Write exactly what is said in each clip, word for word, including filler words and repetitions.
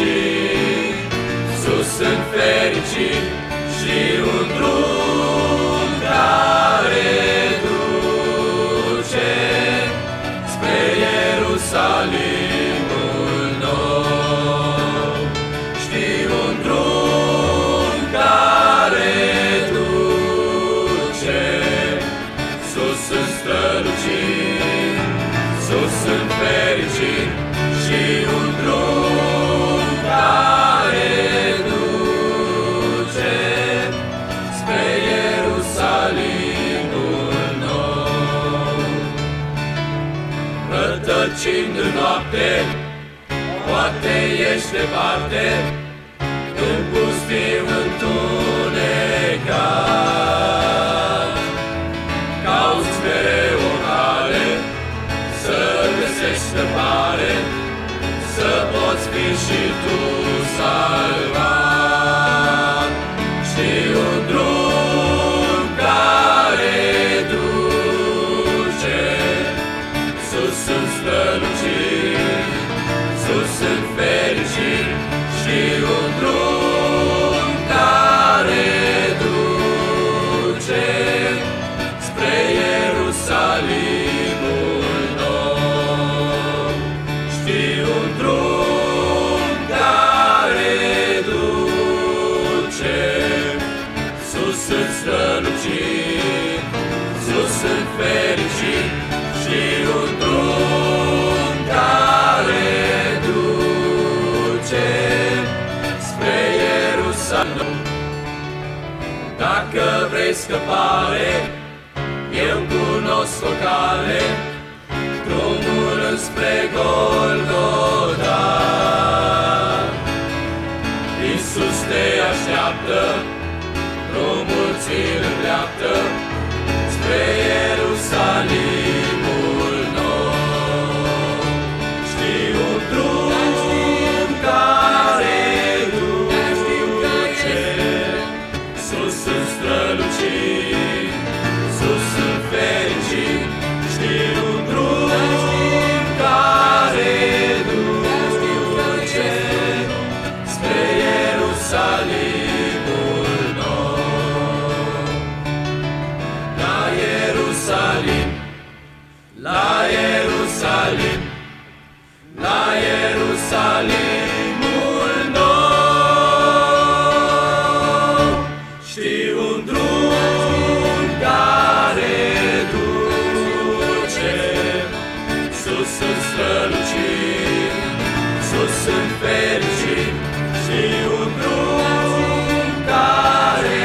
strălucit, sus în fericit și un drum care duce spre Ierusalimul nou. Știi un drum care duce sus în strălucit, sus în fericit și un drum care duce spre Ierusalimul nou. Rătăcind în noapte, poate ești departe, în pustiu întunecat. Cauți mereu o cale să găsești stăpare, să poți fi și tu salvat. Știi un drum care duce sus în strălucit, sus în fericit și un drum care duce spre Ierusalimul nou. Știi un drum care duce sus în strălucit, sus în fericit și un drum care duce spre Ierusalim. Dacă vrei scăpare, eu cunosc o cale, drumul înspre Golgota. Iisus te așteaptă, drumul ți-l îndreaptă spre Ierusalimul nou. Știi un drum care duce sus în strălucit, sus în fericit. Știi un drum care duce spre Ierusalimul nou. La Ierusalim, la Ierusalim, la Ierusalimul nou. Știi un drum care duce sus în strălucit, sus în fericit. Știi un drum care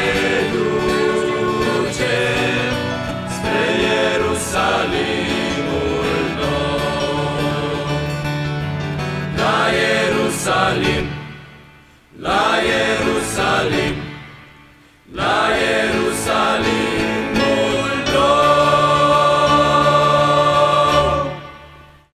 duce spre Ierusalimul nou. La Ierusalim, la Ierusalim,